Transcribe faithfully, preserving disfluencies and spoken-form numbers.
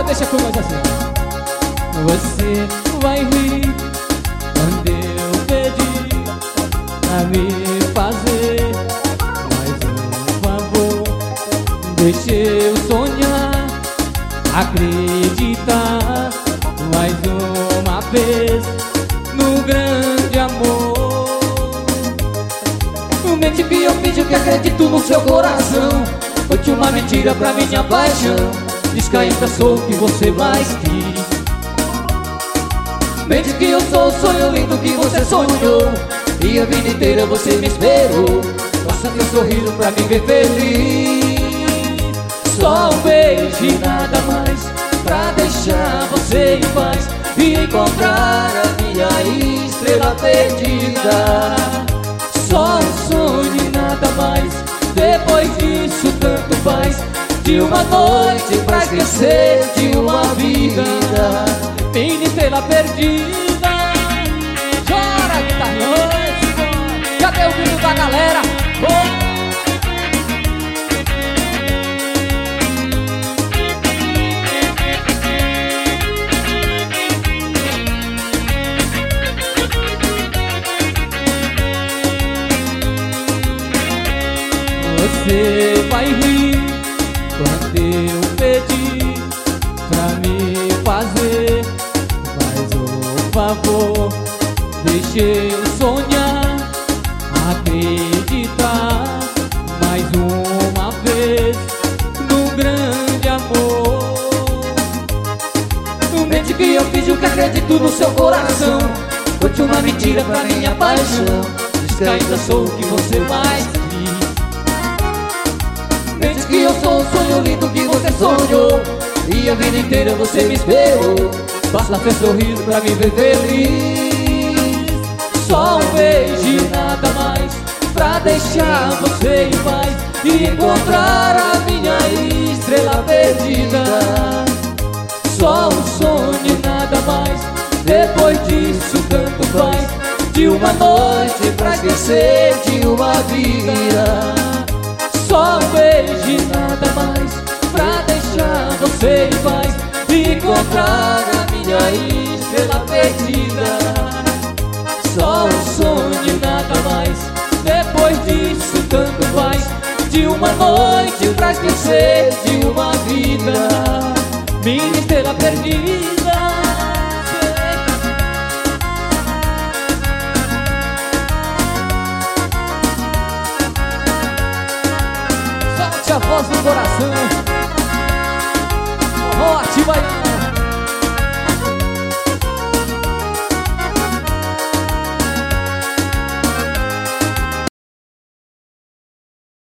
Agora deixa com nós assim. Você vai rir quando eu pedir pra me fazer mais um favor. Deixa eu sonhar, acreditar mais uma vez no grande amor. Mente que eu finjo que acredito no seu coração. Conte uma mentira pra minha paixão. Diz que ainda sou o que você mais quis. Mente que eu sou o sonho lindo que você sonhou, e a vida inteira você me esperou. Basta teu sorriso pra me ver feliz. Só um beijo e nada mais, pra deixar você em paz e encontrar a minha estrela perdida. Só um sonho e nada mais, depois disso tanto faz. De uma noite pra esquecer de uma vida. Minha estrela perdida. Chora, guitarrista. Cadê o grito da galera? Oh! Você vai rir quando eu pedir pra me fazer mais um favor. Deixa eu sonhar, acreditar mais uma vez no grande amor. Mente que eu finjo que acredito no seu coração. Conte uma mentira pra minha paixão. Diz que ainda sou o que você mais quis. Mente que eu sou o sonho lindo que você sonhou, e a vida inteira você me esperou. Basta seu sorriso pra me ver feliz. Só um beijo e nada mais, pra deixar você em paz e encontrar a minha estrela perdida. Só um sonho e nada mais, depois disso tanto faz. De uma noite pra esquecer de uma vida. Só um beijo e nada mais, pra deixar você em paz e encontrar a minha estrela perdida. Só um sonho e nada mais, depois disso tanto faz. De uma noite pra esquecer de uma vida. Minha estrela perdida. A voz do coração, oh, Atibaia.